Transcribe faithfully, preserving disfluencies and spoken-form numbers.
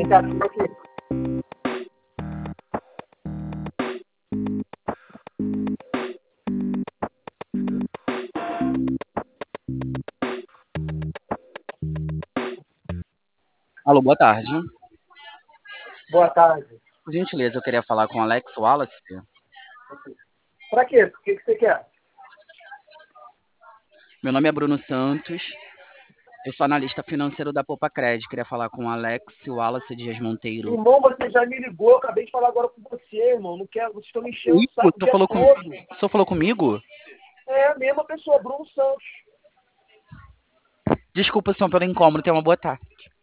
cara, fica aqui. Alô, boa tarde. Boa tarde. Por gentileza, eu queria falar com o Alex Wallace. Pra quê? O que, que você quer? Meu nome é Bruno Santos. Eu sou analista financeiro da Poupa Cred. Queria falar com o Alex Wallace Dias Monteiro. Irmão, você já me ligou, eu acabei de falar agora com você, irmão. Não quero, vocês estão me enchendo o Comigo? saco o Tu dia falou, com... todo. o senhor falou comigo? É a mesma pessoa, Bruno Santos. Desculpa, senhor, pelo incômodo. Tenha uma boa tarde.